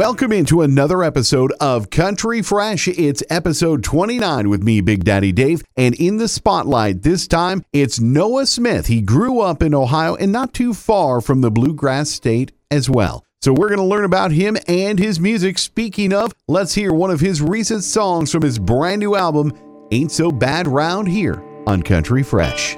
Welcome into another episode of Country Fresh. It's episode 29 with me, Big Daddy Dave. And in the spotlight this time, it's Noah Smith. He grew up in Ohio and not too far from the bluegrass state as well. So we're going to learn about him and his music. Speaking of, let's hear one of his recent songs from his brand new album, Ain't So Bad Round Here on Country Fresh.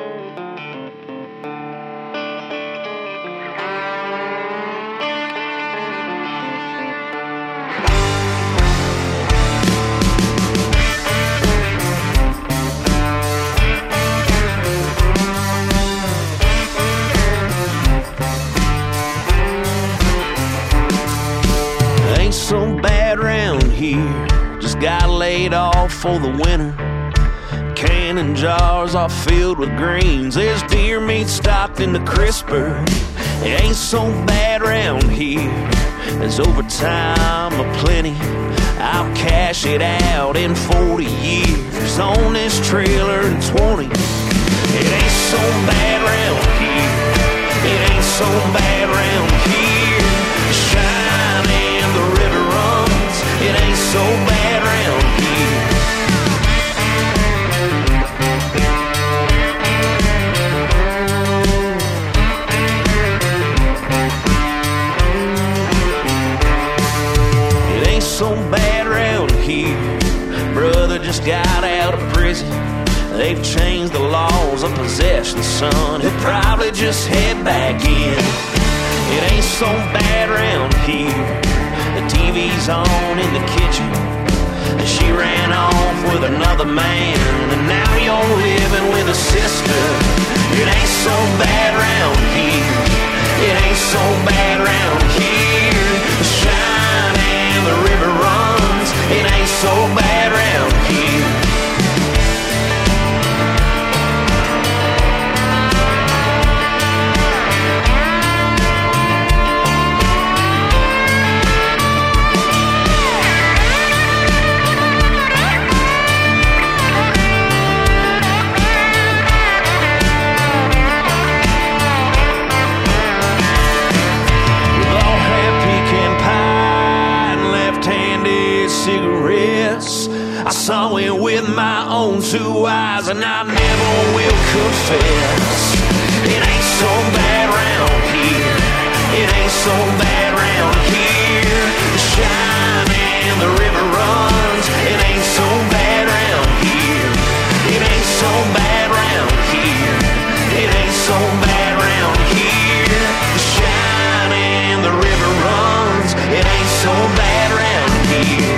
So bad round here, just got laid off for the winter. Canning jars all filled with greens, there's deer meat stocked in the crisper. It ain't so bad round here, there's overtime aplenty. I'll cash it out in 40 years on this trailer in 20. It ain't so bad round here, it ain't so bad round here. Shine and the river runs, it ain't so bad round here. It ain't so bad round here. Brother just got out of prison. They've changed the laws of possession, son. He'll probably just head back in. It ain't so bad round here. The TV's on in the kitchen, and she ran off with another man, and now you're living with a sister. It ain't so bad round here. It ain't so bad round here. The shine and the river runs. It ain't so bad round here. Cigarettes, I saw it with my own two eyes, and I never will confess. It ain't so bad round here. It ain't so bad round here. The shine and the river runs. It ain't so bad round here. It ain't so bad round here. It ain't so bad round here. The shine and the river runs. It ain't so bad round here.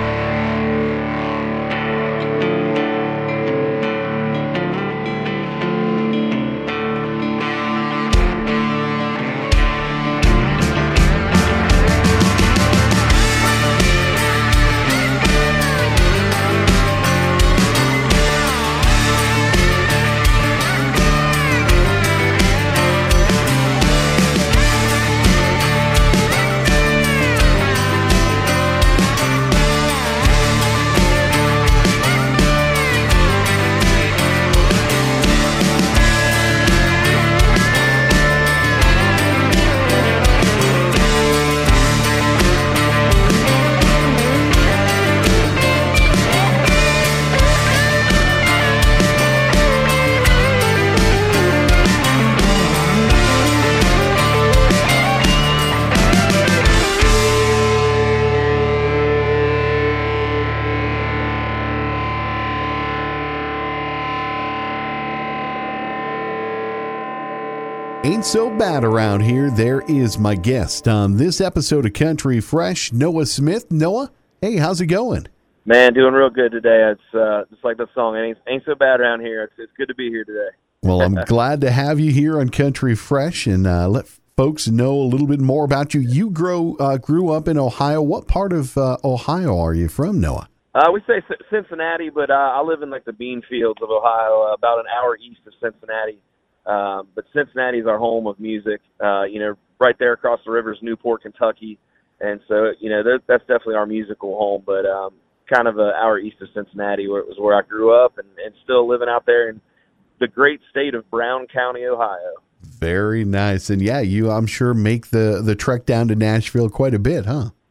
Ain't so bad around here. There is my guest on this episode of Country Fresh, Noah Smith. Noah, hey, how's it going? Man, doing real good today. It's just like the song, ain't so bad around here. It's good to be here today. Well, I'm glad to have you here on Country Fresh, and let folks know a little bit more about you. You grew up in Ohio. What part of Ohio are you from, Noah? We say Cincinnati, but I live in like the bean fields of Ohio, about an hour east of Cincinnati. But Cincinnati is our home of music. Right there across the river is Newport, Kentucky. And so, that's definitely our musical home. But kind of an hour east of Cincinnati, where it was where I grew up, and still living out there in the great state of Brown County, Ohio. Very nice. And yeah, you, I'm sure, make the trek down to Nashville quite a bit, huh?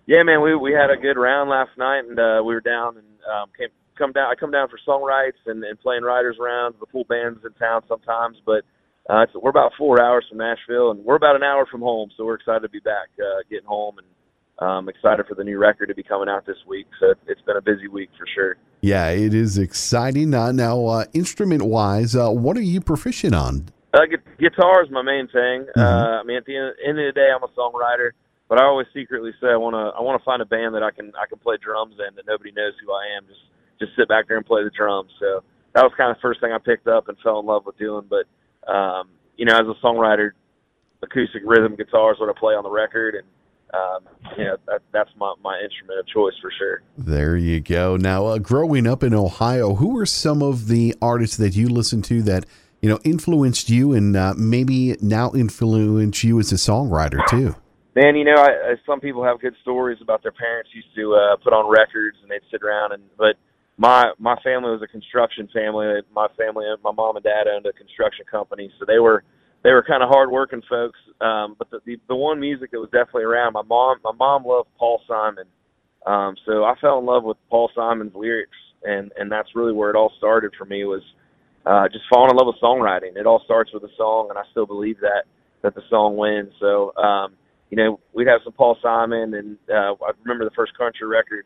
Yeah, man, we had a good round last night, and we were down and I come down for song rights and playing writers rounds. The full band's in town sometimes, but we're about 4 hours from Nashville, and we're about an hour from home, so we're excited to be back, getting home, and excited for the new record to be coming out this week. So it's been a busy week for sure. Yeah, it is exciting. Now, instrument-wise, what are you proficient on? Guitar is my main thing. Mm-hmm. I mean, at the end of the day, I'm a songwriter, but I always secretly say I want to find a band that I can play drums in, that nobody knows who I am. Just sit back there and play the drums. So that was kind of the first thing I picked up and fell in love with doing. But you know, as a songwriter, acoustic rhythm guitar is what I play on the record, and you know, that's my instrument of choice for sure. There you go. Now, growing up in Ohio, who were some of the artists that you listened to that, you know, influenced you and maybe now influence you as a songwriter too? Man, you know, some people have good stories about their parents used to put on records and they'd sit around, but my family was a construction family. My mom and dad owned a construction company, so they were kind of hard-working folks. But the one music that was definitely around, my mom loved Paul Simon. So I fell in love with Paul Simon's lyrics, and that's really where it all started for me, was just falling in love with songwriting. It all starts with a song, and I still believe that the song wins. So, you know, we'd have some Paul Simon, and I remember the first country record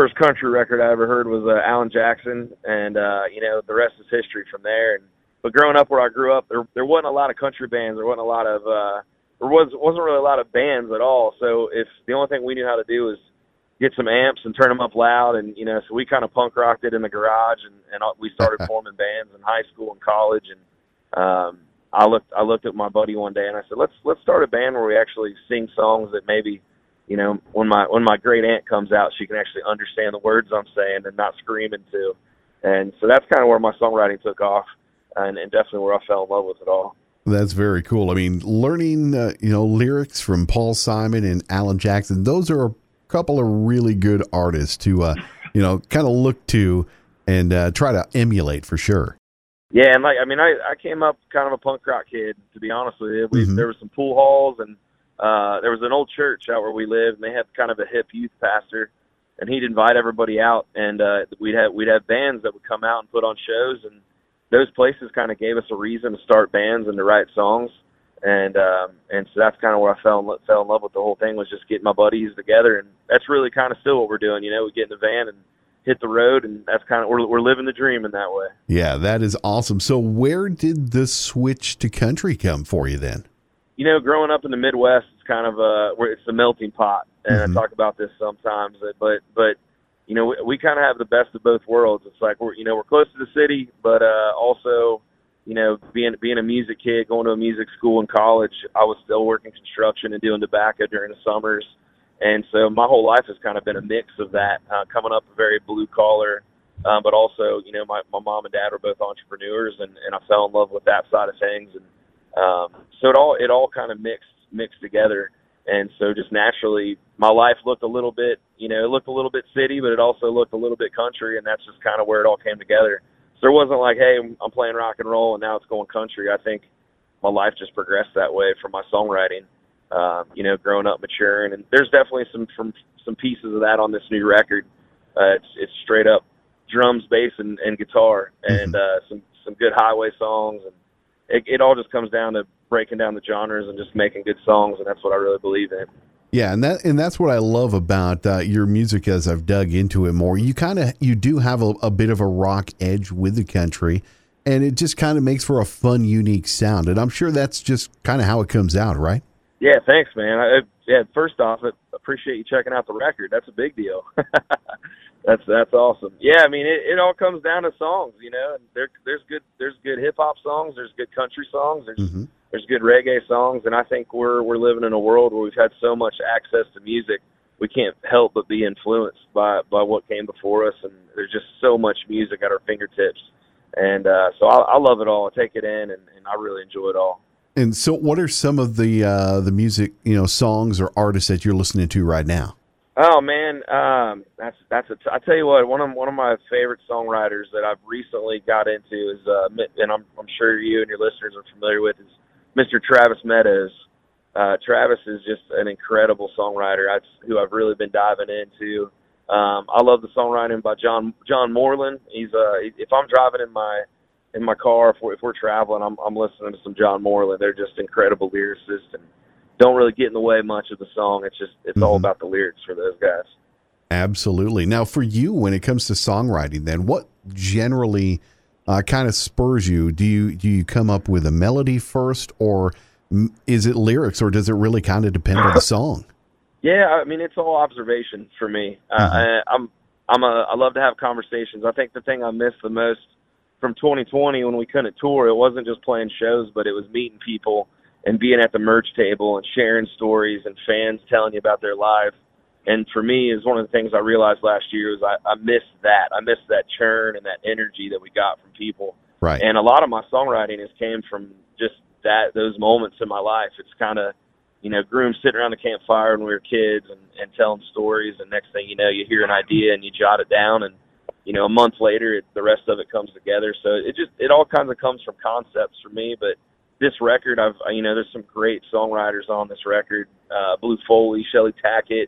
I ever heard was Alan Jackson, and you know, the rest is history from there. But growing up where I grew up, there wasn't a lot of country bands. There wasn't really a lot of bands at all. So if the only thing we knew how to do was get some amps and turn them up loud, and you know, so we kind of punk rocked it in the garage, and we started forming bands in high school and college. And I looked at my buddy one day and I said, let's start a band where we actually sing songs that maybe, you know, when my great aunt comes out, she can actually understand the words I'm saying and not screaming to. And so that's kind of where my songwriting took off, and definitely where I fell in love with it all. That's very cool. I mean, learning, you know, lyrics from Paul Simon and Alan Jackson, those are a couple of really good artists to, you know, kind of look to and try to emulate for sure. Yeah, and I came up kind of a punk rock kid, to be honest with you. There were some pool halls, and there was an old church out where we lived, and they had kind of a hip youth pastor, and he'd invite everybody out, and we'd have bands that would come out and put on shows, and those places kind of gave us a reason to start bands and to write songs, and so that's kind of where I fell in love with the whole thing, was just getting my buddies together, and that's really kind of still what we're doing. You know, we get in the van and hit the road, and that's kind of, we're living the dream in that way. Yeah, that is awesome. So where did the switch to country come for you then? You know, growing up in the Midwest, it's kind of where it's a melting pot, and I talk about this sometimes, but you know, we kind of have the best of both worlds. It's like we're close to the city, but also, you know, being a music kid, going to a music school in college, I was still working construction and doing tobacco during the summers. And so my whole life has kind of been a mix of that, coming up very blue collar, but also, you know, my mom and dad were both entrepreneurs, and I fell in love with that side of things. And so it all kind of mixed together. And so just naturally, my life looked a little bit city, but it also looked a little bit country, and that's just kind of where it all came together. So there wasn't like, hey, I'm playing rock and roll and now it's going country. I think my life just progressed that way from my songwriting. You know, growing up, maturing, and there's definitely some pieces of that on this new record. It's straight up drums, bass, and guitar, and some good highway songs, and it all just comes down to breaking down the genres and just making good songs, and that's what I really believe in. Yeah, and that's what I love about your music as I've dug into it more. You do have a bit of a rock edge with the country, and it just kind of makes for a fun, unique sound, and I'm sure that's just kind of how it comes out, right? Yeah, thanks, man. First off, I appreciate you checking out the record. That's a big deal. That's awesome. Yeah, I mean, it all comes down to songs, you know. And there's good hip hop songs, there's good country songs, there's good reggae songs, and I think we're living in a world where we've had so much access to music, we can't help but be influenced by what came before us, and there's just so much music at our fingertips. And so I love it all. I take it in, and I really enjoy it all. And so what are some of the music, you know, songs or artists that you're listening to right now? Oh man, I tell you what, one of my favorite songwriters that I've recently got into is, and I'm sure you and your listeners are familiar with, is Mr. Travis Meadows. Travis is just an incredible songwriter. That's who I've really been diving into. I love the songwriting by John Moreland. He's if I'm driving in my car, if we're traveling, I'm listening to some John Moreland. They're just incredible lyricists and don't really get in the way much of the song. It's all about the lyrics for those guys. Absolutely. Now, for you, when it comes to songwriting, then what generally kind of spurs you? Do you come up with a melody first, or is it lyrics, or does it really kind of depend on the song? Yeah, I mean, it's all observation for me. I love to have conversations. I think the thing I missed the most from 2020 when we couldn't tour, it wasn't just playing shows, but it was meeting people and being at the merch table and sharing stories and fans telling you about their lives. And for me, is one of the things I realized last year is I missed that. I missed that churn and that energy that we got from people. Right. And a lot of my songwriting has came from just those moments in my life. It's kind of, grooms sitting around the campfire when we were kids and telling stories. And next thing you know, you hear an idea and you jot it down. And, a month later, the rest of it comes together. So it all kinds of comes from concepts for me. But this record, there's some great songwriters on this record. Blue Foley, Shelley Tackett,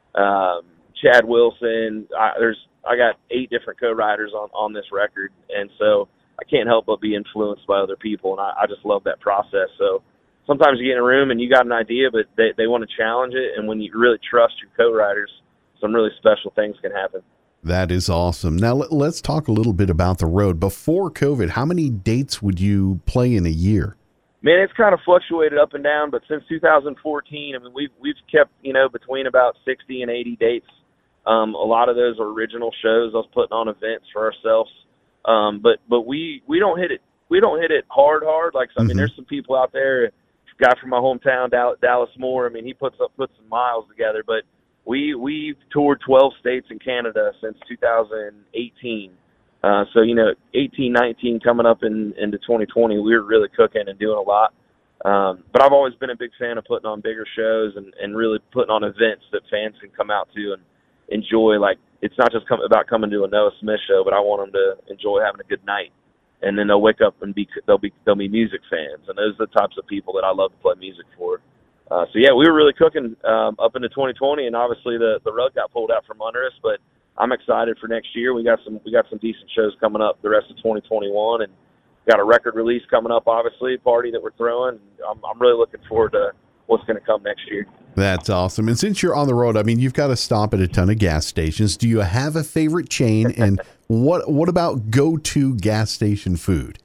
Chad Wilson. I got 8 different co-writers on this record. And so I can't help but be influenced by other people. And I just love that process. So sometimes you get in a room and you got an idea, but they want to challenge it. And when you really trust your co-writers, some really special things can happen. That is awesome. Now, let's talk a little bit about the road. Before COVID, how many dates would you play in a year? Man, it's kind of fluctuated up and down, but since 2014, I mean, we've kept, between about 60 and 80 dates. A lot of those are original shows. I was putting on events for ourselves. But we don't hit it. We don't hit it hard. Like, I mean, there's some people out there, a guy from my hometown, Dallas Moore. I mean, he puts some miles together, but we've toured 12 states in Canada since 2018. So, 18, 19 coming up into 2020, we were really cooking and doing a lot. But I've always been a big fan of putting on bigger shows and really putting on events that fans can come out to and enjoy. Like, it's not just about coming to a Noah Smith show, but I want them to enjoy having a good night. And then they'll wake up and they'll be music fans. And those are the types of people that I love to play music for. So yeah, we were really cooking up into 2020, and obviously the rug got pulled out from under us. But I'm excited for next year. We got some decent shows coming up the rest of 2021, and got a record release coming up. Obviously, a party that we're throwing. I'm really looking forward to what's going to come next year. That's awesome. And since you're on the road, I mean, you've got to stop at a ton of gas stations. Do you have a favorite chain? And what about go-to gas station food?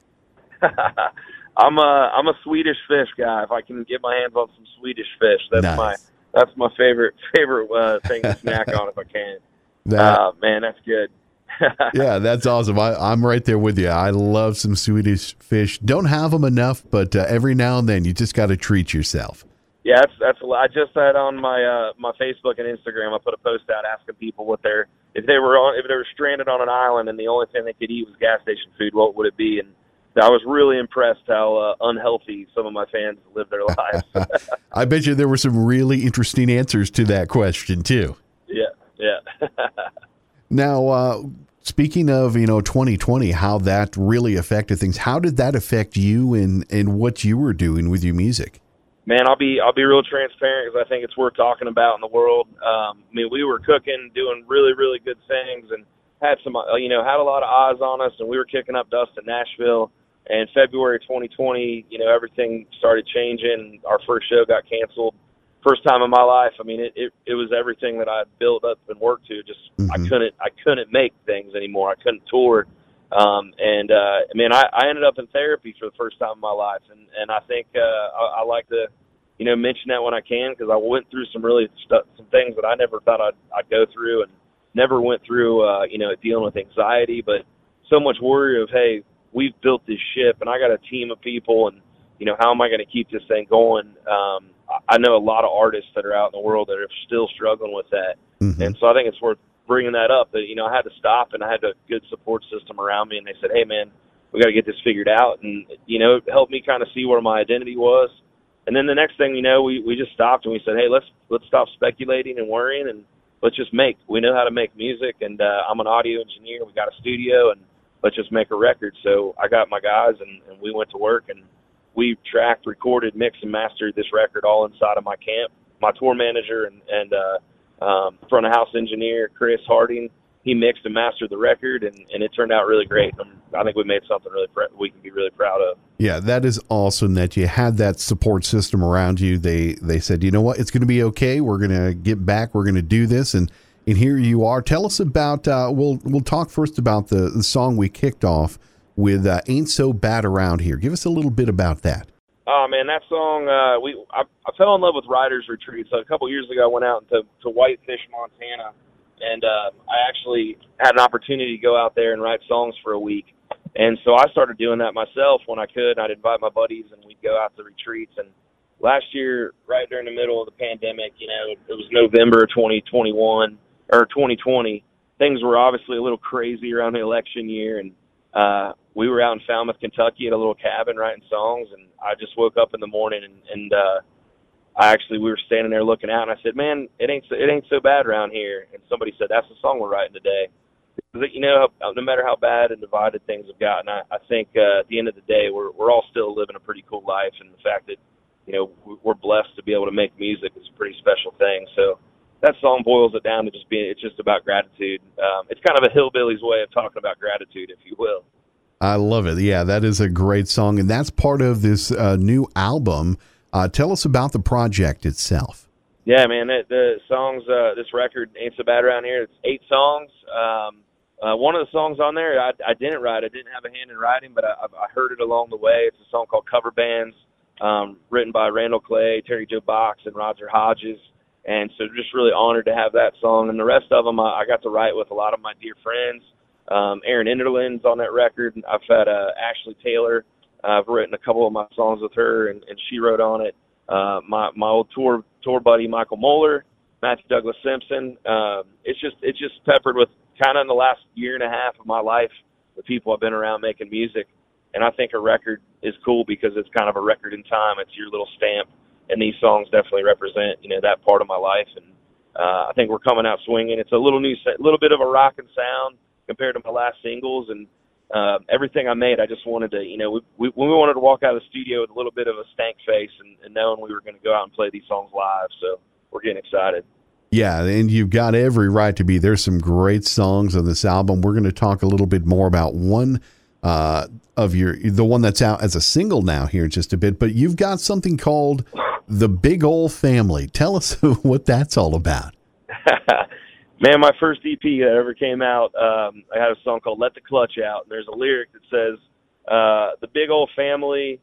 I'm a Swedish fish guy. If I can get my hands on some Swedish fish, that's my favorite thing to snack on if I can. Man, that's good. Yeah, that's awesome. I'm right there with you. I love some Swedish fish. Don't have them enough, but every now and then you just got to treat yourself. Yeah, that's. I just had on my Facebook and Instagram. I put a post out asking people if they were stranded on an island and the only thing they could eat was gas station food, what would it be? And I was really impressed how unhealthy some of my fans live their lives. I bet you there were some really interesting answers to that question too. Yeah. Now, speaking of 2020, how that really affected things. How did that affect you and what you were doing with your music? Man, I'll be real transparent because I think it's worth talking about in the world. I mean, we were cooking, doing really, really good things, and had some, had a lot of eyes on us, and we were kicking up dust in Nashville. And February 2020, everything started changing. Our first show got canceled. First time in my life. I mean, it was everything that I built up and worked to. Just I couldn't make things anymore. I couldn't tour. I ended up in therapy for the first time in my life, and I think I like to mention that when I can, because I went through some things that I never thought I'd go through, and never went through dealing with anxiety, but so much worry of, hey, we've built this ship and I got a team of people, and how am I going to keep this thing going? I know a lot of artists that are out in the world that are still struggling with that. And so I think it's worth bringing that up, that I had to stop, and I had a good support system around me, and they said, hey man, we got to get this figured out, and it helped me kind of see where my identity was. And then the next thing we just stopped and we said, hey, let's stop speculating and worrying, and let's just make. We know how to make music, and I'm an audio engineer. We got a studio, and let's just make a record. So I got my guys, and we went to work, and we tracked, recorded, mixed, and mastered this record all inside of my camp. My tour manager and front of house engineer, Chris Harding, he mixed and mastered the record, and it turned out really great. I think we made something we can be really proud of. Yeah, that is awesome that you had that support system around you. They said, you know what, it's going to be okay. We're going to get back. We're going to do this, and here you are. Tell us about. We'll talk first about the song we kicked off with, "Ain't So Bad Around Here." Give us a little bit about that. Oh man, that song. I fell in love with Writers Retreat. So a couple years ago, I went out to Whitefish, Montana, and I actually had an opportunity to go out there and write songs for a week. And so I started doing that myself when I could. I'd invite my buddies, and we'd go out to retreats. And last year, right during the middle of the pandemic, it was November 2021 or 2020. Things were obviously a little crazy around the election year, and we were out in Falmouth, Kentucky at a little cabin writing songs, and I just woke up in the morning and we were standing there looking out, and I said, man, it ain't so bad around here. And somebody said, that's the song we're writing today. No matter how bad and divided things have gotten, I think at the end of the day, we're all still living a pretty cool life, and the fact that, we're blessed to be able to make music is a pretty special thing. So that song boils it down to it's just about gratitude. It's kind of a hillbilly's way of talking about gratitude, if you will. I love it. Yeah, that is a great song, and that's part of this new album. Tell us about the project itself. Yeah, man, the songs, this record, Ain't So Bad Around Here, it's 8 songs. One of the songs on there I didn't write. I didn't have a hand in writing, but I heard it along the way. It's a song called Cover Bands, written by Randall Clay, Terry Joe Box, and Roger Hodges. And so just really honored to have that song. And the rest of them I got to write with a lot of my dear friends. Erin Enderlin's on that record. I've had Ashley Taylor. I've written a couple of my songs with her, and she wrote on it. My old tour buddy Michael Moeller, Matthew Douglas Simpson. It's just peppered with kind of in the last year and a half of my life, the people I've been around making music. And I think a record is cool because it's kind of a record in time. It's your little stamp. And these songs definitely represent, that part of my life. And I think we're coming out swinging. It's a little bit of a rockin' sound compared to my last singles. And everything I made, I just wanted to, we wanted to walk out of the studio with a little bit of a stank face and knowing we were going to go out and play these songs live. So we're getting excited. Yeah, and you've got every right to be. There's some great songs on this album. We're going to talk a little bit more about one the one that's out as a single now here in just a bit. But you've got something called The Big Ol' Family. Tell us what that's all about. Man, my first EP that ever came out, I had a song called Let the Clutch Out. And there's a lyric that says, the big old family,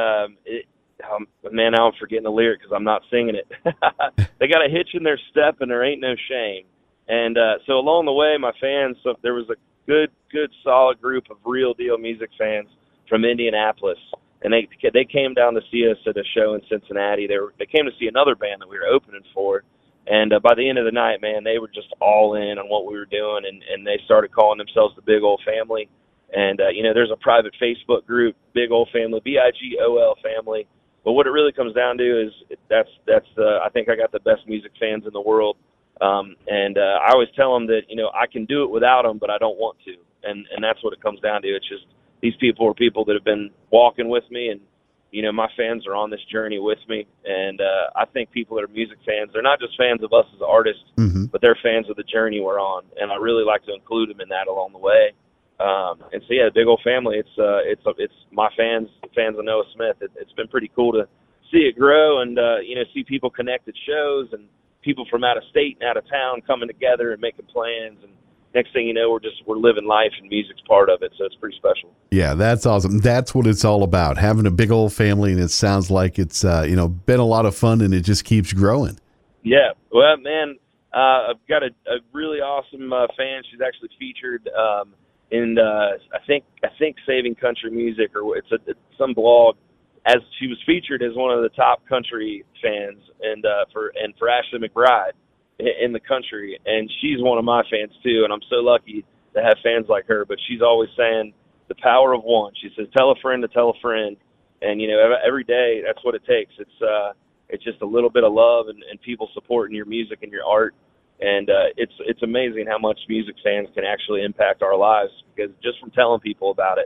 man, now I'm forgetting the lyric because I'm not singing it. They got a hitch in their step and there ain't no shame. And so along the way, my fans, so there was a good solid group of real deal music fans from Indianapolis. And they came down to see us at a show in Cincinnati. They came to see another band that we were opening for. And by the end of the night, man, they were just all in on what we were doing, and they started calling themselves the Big Ol' Family. And, there's a private Facebook group, Big Ol' Family, BIGOL Family. But what it really comes down to is I think I got the best music fans in the world. And I always tell them that, I can do it without them, but I don't want to. And that's what it comes down to. It's just these people are people that have been walking with me, and my fans are on this journey with me. And I think people that are music fans, they're not just fans of us as artists, but they're fans of the journey we're on. And I really like to include them in that along the way. And so, yeah, the Big Ol' Family, it's my fans of Noah Smith. It's been pretty cool to see it grow and, see people connect at shows and people from out of state and out of town coming together and making plans. And next thing you know, we're living life, and music's part of it. So it's pretty special. Yeah, that's awesome. That's what it's all about, having a big old family. And it sounds like it's, been a lot of fun, and it just keeps growing. Yeah. Well, man, I've got a really awesome fan. She's actually featured in I think Saving Country Music, or it's some blog, as she was featured as one of the top country fans, and for Ashley McBride in the country. And she's one of my fans too, and I'm so lucky to have fans like her. But she's always saying the power of one. She says, tell a friend to tell a friend. And every day that's what it takes. It's just a little bit of love and people supporting your music and your art. And it's amazing how much music fans can actually impact our lives, because just from telling people about it,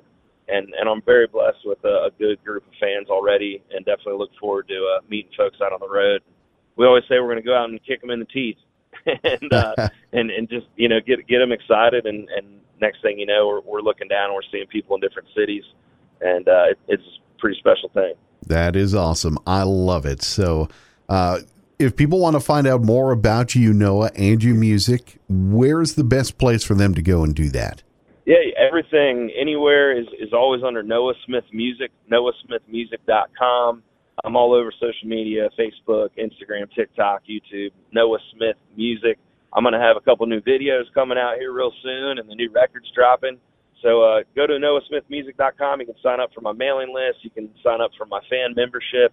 and I'm very blessed with a good group of fans already, and definitely look forward to meeting folks out on the road. We always say we're going to go out and kick them in the teeth, and just get them excited, and next thing you know, we're looking down and we're seeing people in different cities, and it's a pretty special thing. That is awesome. I love it. So if people want to find out more about you, Noah, and your music, where's the best place for them to go and do that? Yeah, everything, anywhere is always under Noah Smith Music, noahsmithmusic.com. I'm all over social media, Facebook, Instagram, TikTok, YouTube, Noah Smith Music. I'm going to have a couple new videos coming out here real soon, and the new record's dropping. So go to noahsmithmusic.com. You can sign up for my mailing list. You can sign up for my fan membership.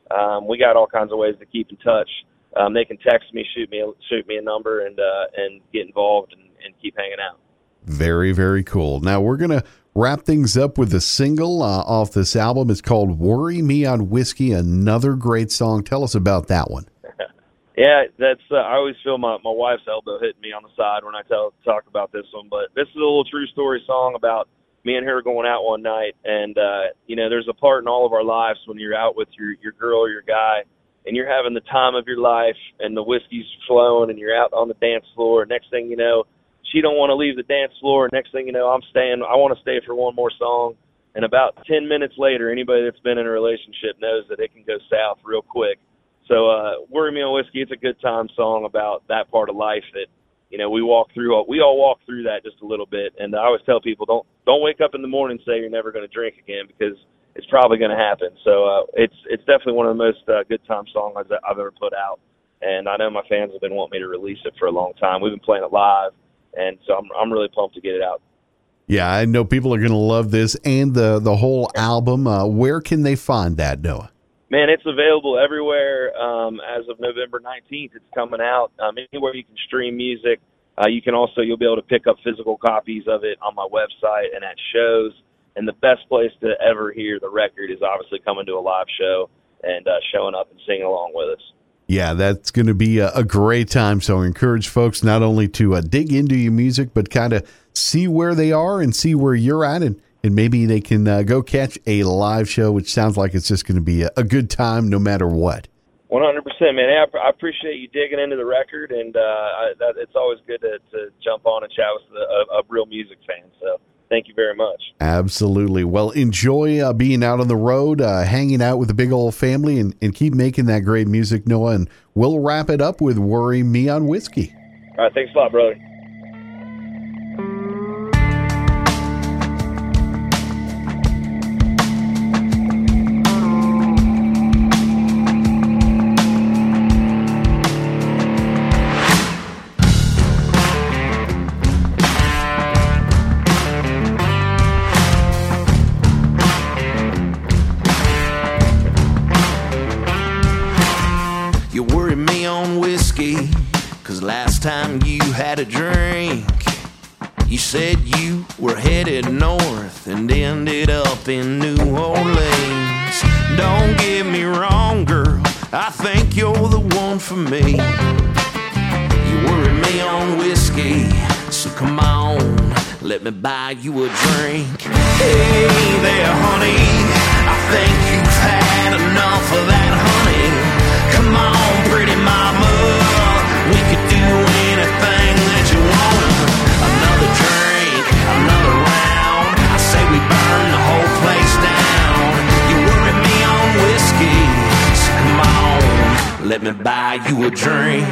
We got all kinds of ways to keep in touch. They can text me, shoot me a number, and get involved and keep hanging out. Very, very cool. Now we're going to wrap things up with a single off this album. It's called Worry Me on Whiskey, another great song. Tell us about that one. Yeah, that's. I always feel my wife's elbow hitting me on the side when I talk about this one. But this is a little true story song about me and her going out one night, and there's a part in all of our lives when you're out with your girl or your guy, and you're having the time of your life, and the whiskey's flowing, and you're out on the dance floor. Next thing you know, she don't want to leave the dance floor. Next thing you know, I'm staying. I want to stay for one more song. And about 10 minutes later, anybody that's been in a relationship knows that it can go south real quick. So Worry Me on Whiskey, it's a good time song about that part of life that, we all walk through that just a little bit. And I always tell people, don't wake up in the morning and say you're never going to drink again, because it's probably going to happen. So it's definitely one of the most good time songs I've ever put out. And I know my fans have been wanting me to release it for a long time. We've been playing it live. And so I'm really pumped to get it out. Yeah, I know people are going to love this and the whole album. Where can they find that, Noah? Man, it's available everywhere. As of November 19th, it's coming out. Anywhere you can stream music. You'll be able to pick up physical copies of it on my website and at shows. And the best place to ever hear the record is obviously coming to a live show and showing up and singing along with us. Yeah, that's going to be a great time. So I encourage folks not only to dig into your music, but kind of see where they are and see where you're at. And maybe they can go catch a live show, which sounds like it's just going to be a good time no matter what. 100%, man. I appreciate you digging into the record. And it's always good to jump on and chat with a real music fan. So thank you very much. Absolutely. Well, enjoy being out on the road, hanging out with the big old family, and keep making that great music, Noah. And we'll wrap it up with Worry Me on Whiskey. All right. Thanks a lot, brother. Time you had a drink, you said you were headed north and ended up in New Orleans. Don't get me wrong, girl, I think you're the one for me. You worry me on whiskey, so come on, let me buy you a drink. Hey there, honey, I think you've had enough of that, honey. Come on, pretty mama, we could do anything that you want. Another drink, another round, I say we burn the whole place down. You worry me on whiskey, so come on, let me buy you a drink.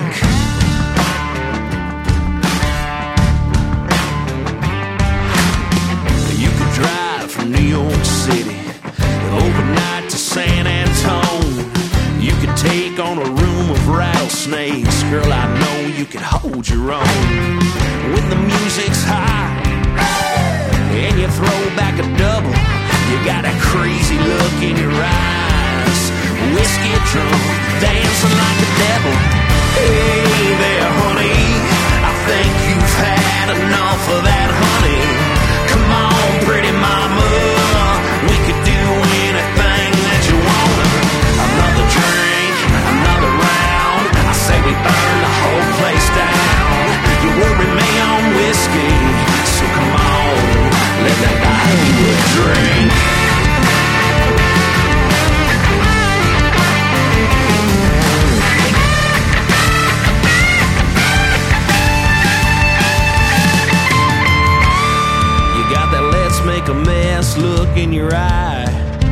You could drive from New York City overnight to San Antonio. You could take on a room of rattlesnakes. Girl, I know you can hold your own. When the music's high and you throw back a double, you got a crazy look in your eyes. Whiskey drunk, dancing like the devil. Hey there, honey, I think you've had enough of that, honey. Come on, pretty mama, we could do anything that you want. Another drink, another round, I say we burn the whole place down. You worry a mess look in your eye.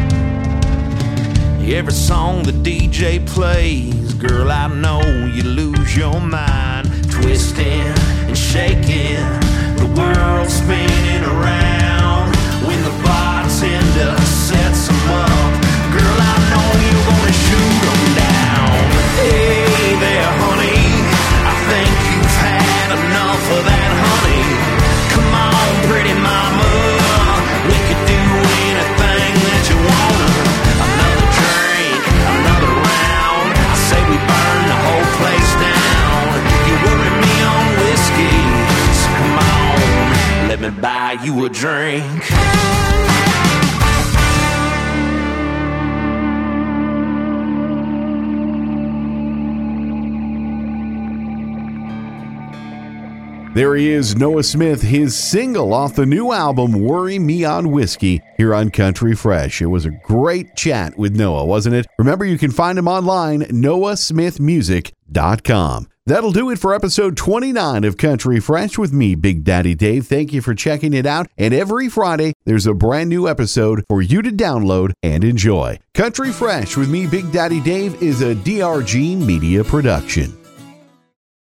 Every song the DJ plays, girl, I know you lose your mind. Twisting and shaking, the world's spinning around. When the bartender sets them up, girl, I know you're gonna shoot them down. Hey there, honey, I think you've had enough of that, honey. Come on, pretty mama, we could do anything that you wanna. Another drink, another round, I say we burn the whole place down. You worry me on whiskey, so come on, let me buy you a drink. There he is, Noah Smith, his single off the new album, Worry Me on Whiskey, here on Country Fresh. It was a great chat with Noah, wasn't it? Remember, you can find him online, noahsmithmusic.com. That'll do it for episode 29 of Country Fresh with me, Big Daddy Dave. Thank you for checking it out. And every Friday, there's a brand new episode for you to download and enjoy. Country Fresh with me, Big Daddy Dave, is a DRG Media production.